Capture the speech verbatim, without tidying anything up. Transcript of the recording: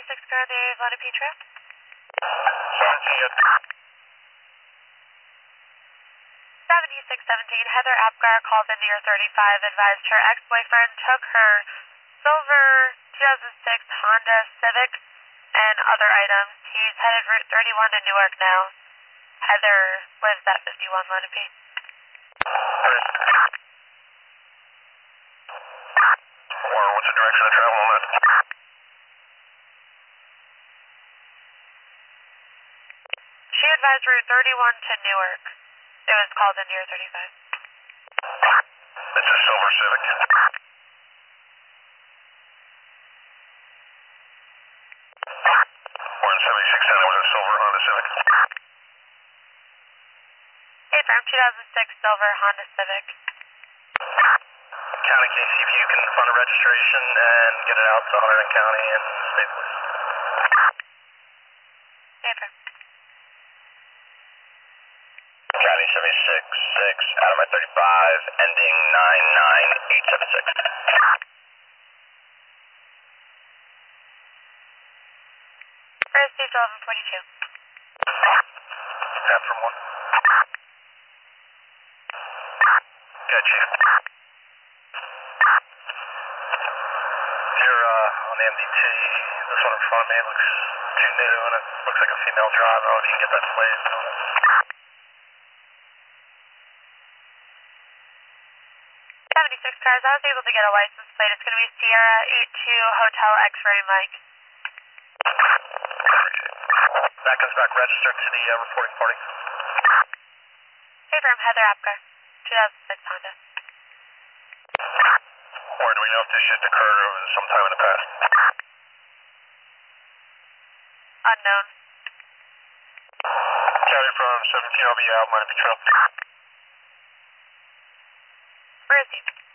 seventy-six car on the Atlanta P trip. seventeen. seventy-six seventeen, Heather Apgar called in near thirty-five, advised her ex-boyfriend took her silver two thousand six Honda Civic and other items. He's headed Route thirty-one to Newark now. Heather lives at fifty-one Lenape. Warren, what's the direction of travel on that? She advised Route thirty-one to Newark. It was called in near thirty-five. It's a silver Civic. Warren, seventy-six ten, it was a silver Honda Civic. Hey, from two thousand six silver Honda Civic. County, can you see if you can find a registration and get it out to Hunterdon County and State Police? Hey, from. County seventy-six six, out of my thirty-five, ending nine nine eight seven six. First, eleven forty-two. Half from one. Good, Chief. Here uh, on the M D T, this one in front of me looks too new and it looks like a female driver. I don't know if you can get that plate. seventy-six cars, I was able to get a license plate. It's going to be Sierra eight two Hotel X-Ray Mike. That comes back registered to the uh, reporting party. Hey, from Heather Apgar, two thousand six Honda. Or do we know if this shit occurred sometime in the past? Unknown. County from seventeen, I'll be out, might be trail. Where is he?